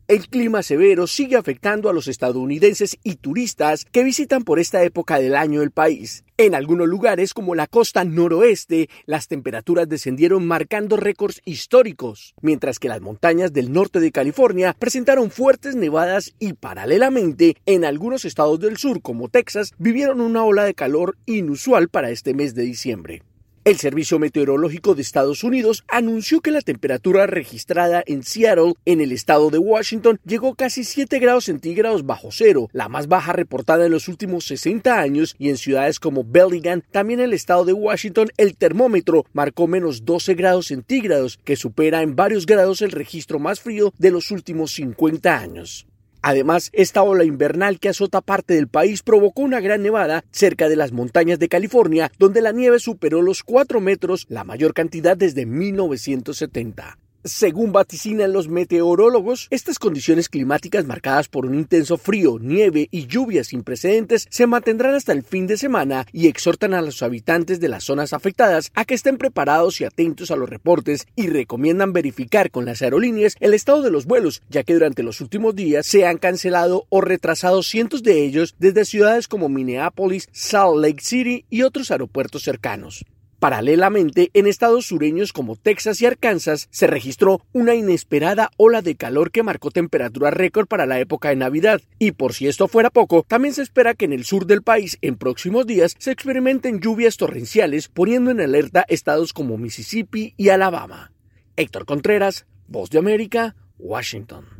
El clima severo sigue afectando a los estadounidenses y turistas que visitan por esta época del año el país. En algunos lugares, como la costa noroeste, las temperaturas descendieron marcando récords históricos, mientras que las montañas del norte de California presentaron fuertes nevadas y, paralelamente, en algunos estados del sur, como Texas, vivieron una ola de calor inusual para este mes de diciembre. El Servicio Meteorológico de Estados Unidos anunció que la temperatura registrada en Seattle, en el estado de Washington, llegó casi 7 grados centígrados bajo cero, la más baja reportada en los últimos 60 años, y en ciudades como Bellingham, también en el estado de Washington, el termómetro marcó menos 12 grados centígrados, que supera en varios grados el registro más frío de los últimos 50 años. Además, esta ola invernal que azota parte del país provocó una gran nevada cerca de las montañas de California, donde la nieve superó los 4 metros, la mayor cantidad desde 1970. Según vaticinan los meteorólogos, estas condiciones climáticas marcadas por un intenso frío, nieve y lluvias sin precedentes se mantendrán hasta el fin de semana y exhortan a los habitantes de las zonas afectadas a que estén preparados y atentos a los reportes, y recomiendan verificar con las aerolíneas el estado de los vuelos, ya que durante los últimos días se han cancelado o retrasado cientos de ellos desde ciudades como Minneapolis, Salt Lake City y otros aeropuertos cercanos. Paralelamente, en estados sureños como Texas y Arkansas se registró una inesperada ola de calor que marcó temperaturas récord para la época de Navidad. Y por si esto fuera poco, también se espera que en el sur del país en próximos días se experimenten lluvias torrenciales, poniendo en alerta estados como Mississippi y Alabama. Héctor Contreras, Voz de América, Washington.